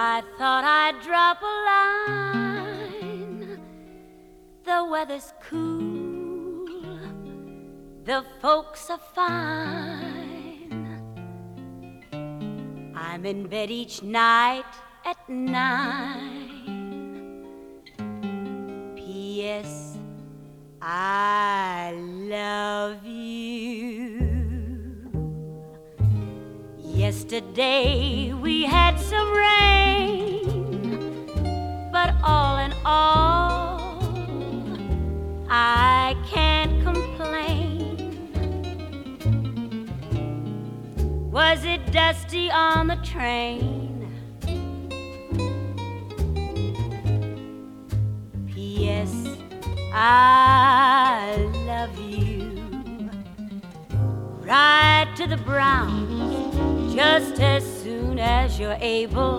I thought I'd drop a line. The weather's cool, the folks are fine. I'm in bed each night at 9. P.S. I love you. Yesterday we had some rain, but all in all, I can't complain. Was it dusty on the train? P.S. I love you. Ride to the Browns just as soon as you're able.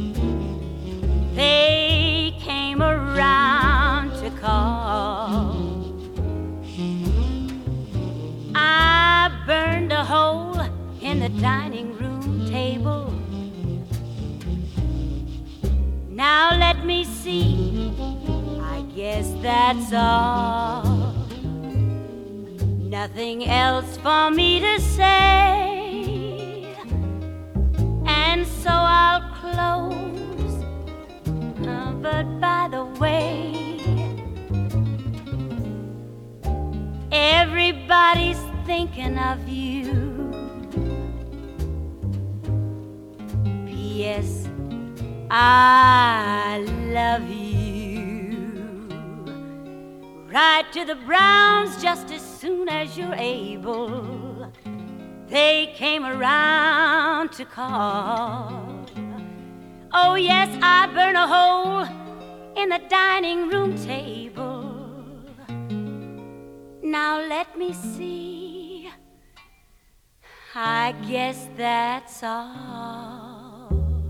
They came around to call. I burned a hole in the dining room table. Now let me see, I guess that's all. Nothing else for me to say, and so I'll close. But by the way, everybody's thinking of you. P.S. I love you. Ride to the Browns just as soon as you're able. They came around to call. Oh yes, I burn a hole in the dining room table. Now let me see, I guess that's all.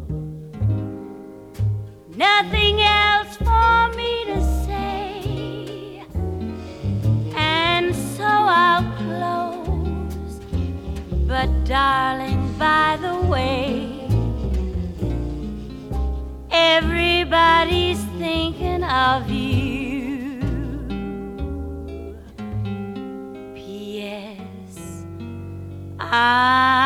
Nothing else for me to say, and so I'll close. But darling, by the way, everybody's thinking of you. P.S. I